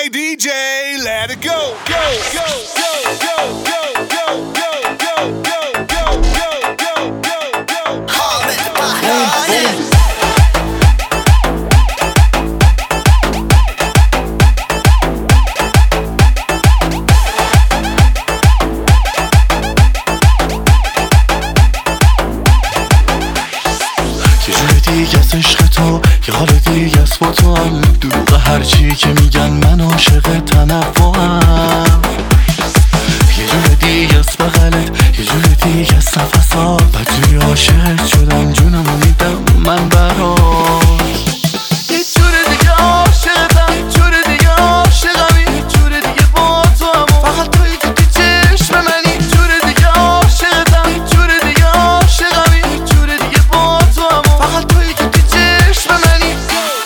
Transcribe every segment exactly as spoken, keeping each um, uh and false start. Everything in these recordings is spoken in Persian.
Hey D J, let it go, go, go, go, go, go, go, go, go, go, go, go, go, go, go. Hamid Bahrani. یه جور دیگه از عشق تو، یه حال دیگه از با تو هم. دروغ هرچی که میگن من عاشق تنوعم. یه جور دیگه از بغلت، یه جور دیگه از نفسات. بدجوری عاشق شدم جونمو میدم من برات. یه جور دیگه عاشقتم، یه جور دیگه عاشقم. یه جور دیگه با تو هم، فقط توی که تو چشم منی. یه جور دیگه عاشقتم، یه جور دیگه عاشقم. یه جور دیگه با تو هم، فقط توی که تو چشم منی.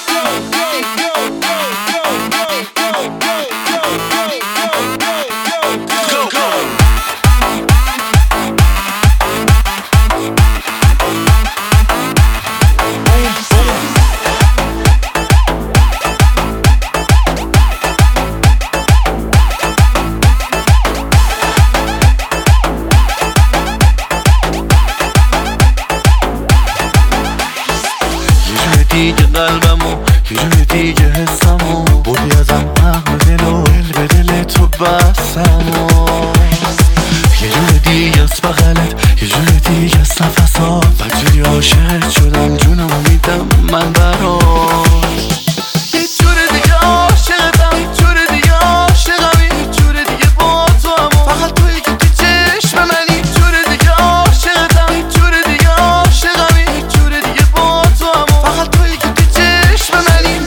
دیگه قلبمو، یه جور دیگه حسمو. بردی ازم عقل دل و دل به دل تو بستمو. یه جور دیگه از بغلت، یه جور دیگه از نفسات. بدجوری عاشق شدم جونمو میدم من برات. یه جور دیگه عاشقتم، یه جور دیگه عاشقم. یه جور دیگه با تو هم، فقط توی که تو چشم منی. یه جور دیگه عاشقتم، یه جور دیگه عاشقم. یه جور دیگه با تو هم، فقط توی که تو چشم منی.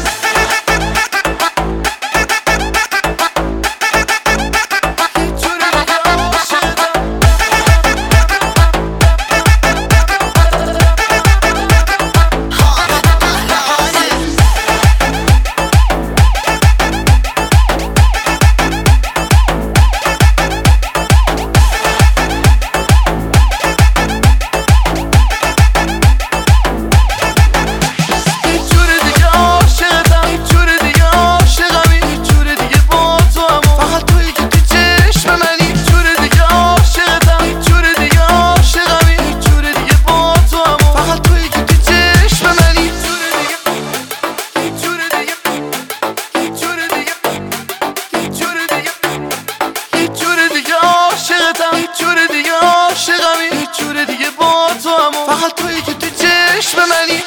فقط توی که تو چشم منی.